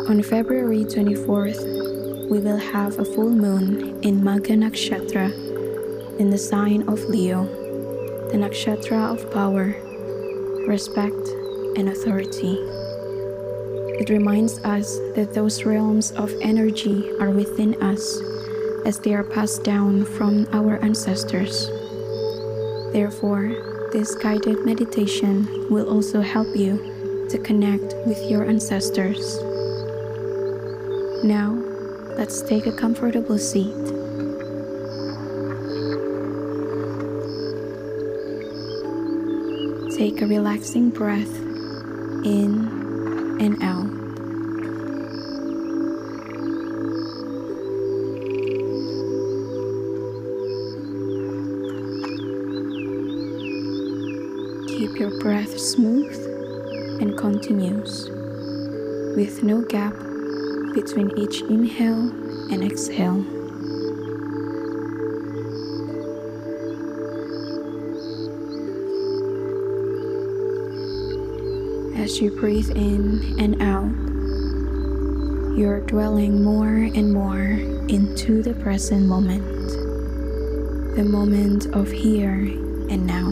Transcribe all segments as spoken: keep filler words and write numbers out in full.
On February twenty-fourth, we will have a full moon in Magha Nakshatra in the sign of Leo, the nakshatra of power, respect, and authority. It reminds us that those realms of energy are within us as they are passed down from our ancestors. Therefore, this guided meditation will also help you to connect with your ancestors. Now, let's take a comfortable seat. Take a relaxing breath in and out. Keep your breath smooth and continuous, with no gap between each inhale and exhale. As you breathe in and out, you're dwelling more and more into the present moment, the moment of here and now.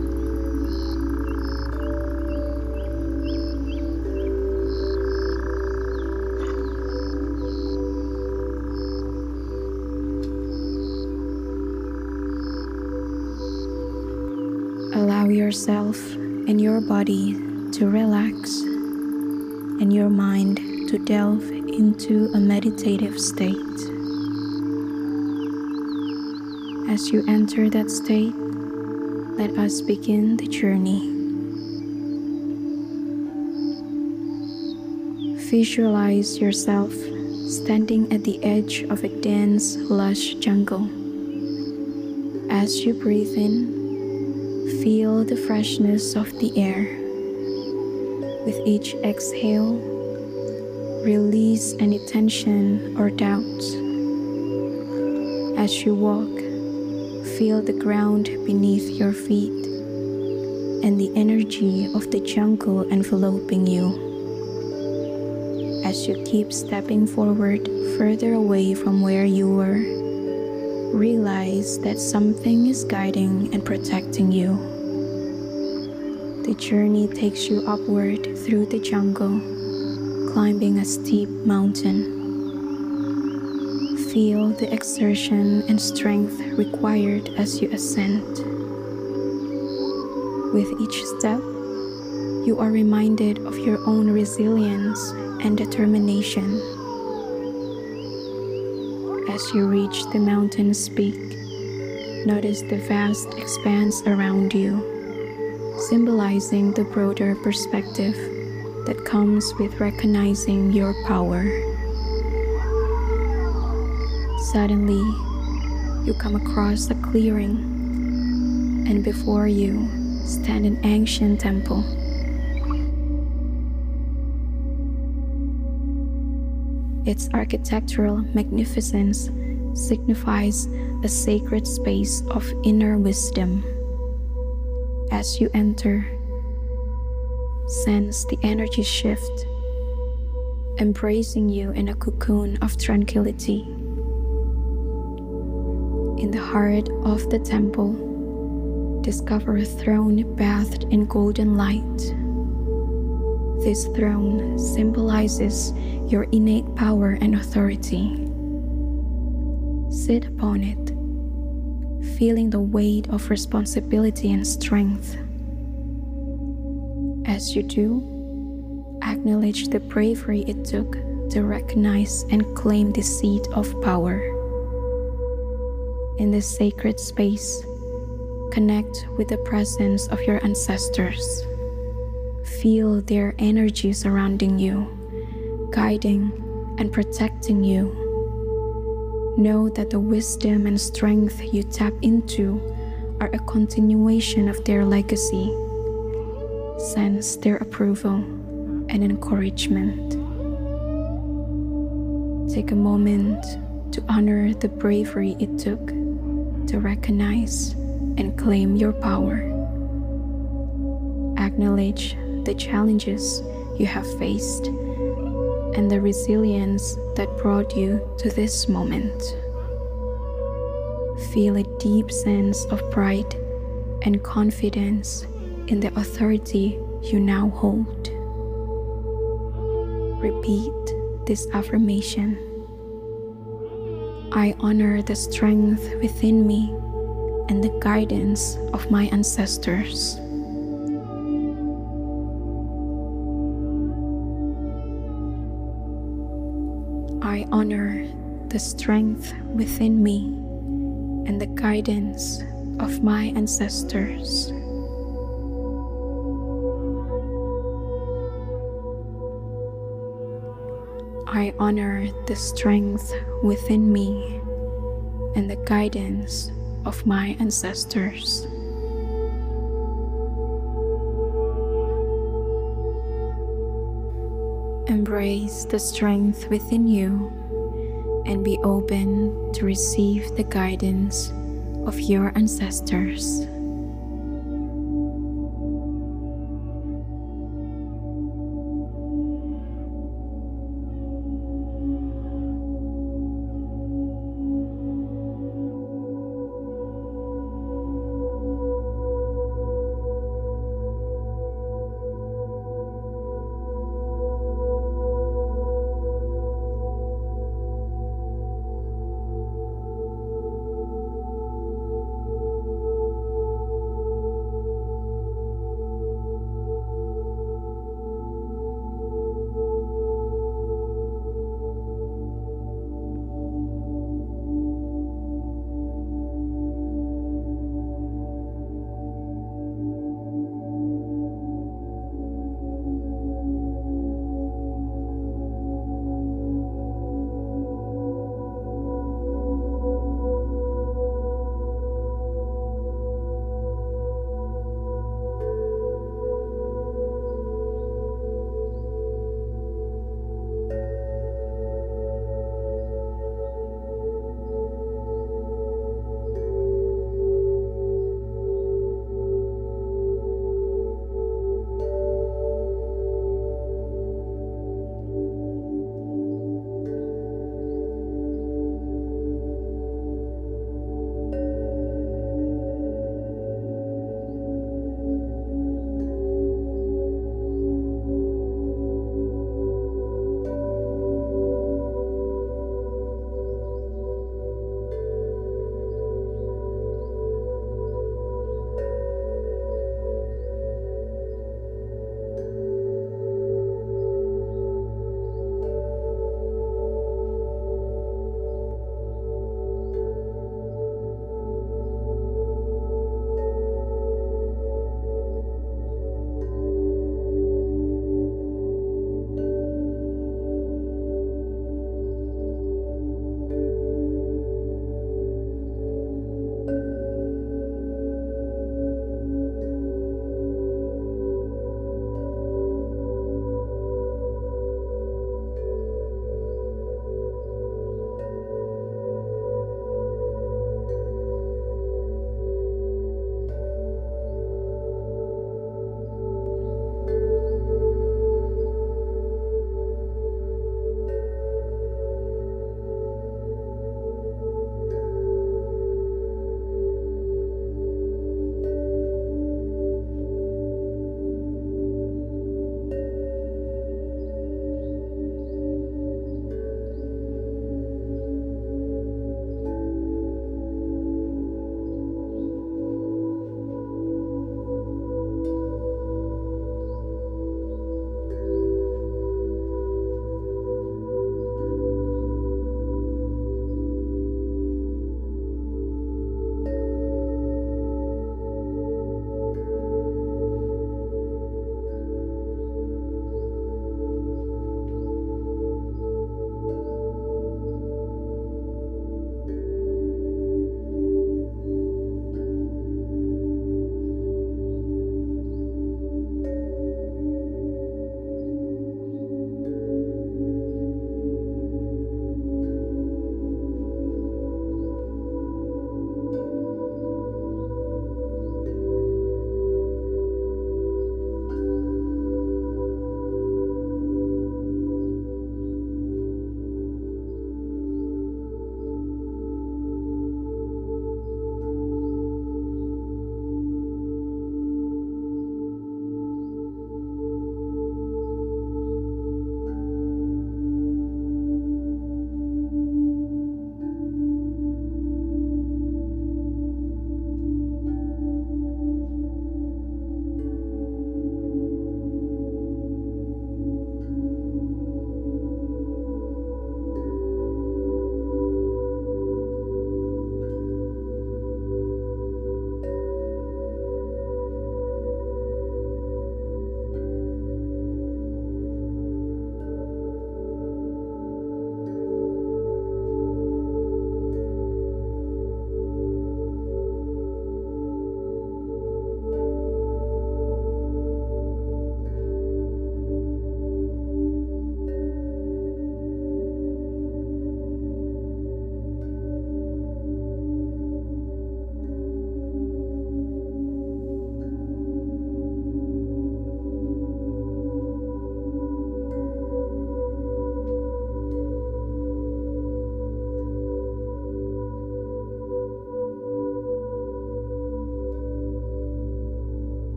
Allow yourself and your body to relax and your mind to delve into a meditative state. As you enter that state, let us begin the journey. Visualize yourself standing at the edge of a dense, lush jungle. As you breathe in, feel the freshness of the air. With each exhale, release any tension or doubts. As you walk, feel the ground beneath your feet and the energy of the jungle enveloping you. As you keep stepping forward further away from where you were, realize that something is guiding and protecting you. The journey takes you upward through the jungle, climbing a steep mountain. Feel the exertion and strength required as you ascend. With each step, you are reminded of your own resilience and determination. As you reach the mountain's peak, notice the vast expanse around you, symbolizing the broader perspective that comes with recognizing your power. Suddenly, you come across a clearing, and before you stand an ancient temple. Its architectural magnificence signifies a sacred space of inner wisdom. As you enter, sense the energy shift, embracing you in a cocoon of tranquility. In the heart of the temple, discover a throne bathed in golden light. This throne symbolizes your innate power and authority. Sit upon it, feeling the weight of responsibility and strength. As you do, acknowledge the bravery it took to recognize and claim the seat of power. In this sacred space, connect with the presence of your ancestors. Feel their energy surrounding you, guiding and protecting you. Know that the wisdom and strength you tap into are a continuation of their legacy. Sense their approval and encouragement. Take a moment to honor the bravery it took to recognize and claim your power. Acknowledge the challenges you have faced and the resilience that brought you to this moment. Feel a deep sense of pride and confidence in the authority you now hold. Repeat this affirmation. I honor the strength within me and the guidance of my ancestors. I honor the strength within me and the guidance of my ancestors. I honor the strength within me and the guidance of my ancestors. Embrace the strength within you and be open to receive the guidance of your ancestors.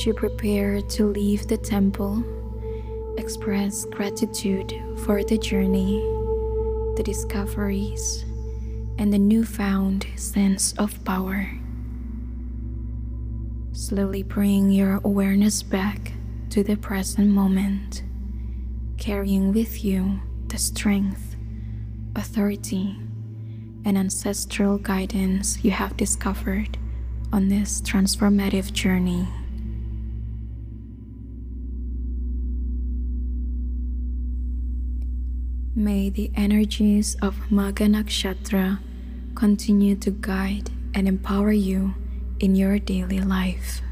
As you prepare to leave the temple, express gratitude for the journey, the discoveries, and the newfound sense of power. Slowly bring your awareness back to the present moment, carrying with you the strength, authority, and ancestral guidance you have discovered on this transformative journey. May the energies of Magha Nakshatra continue to guide and empower you in your daily life.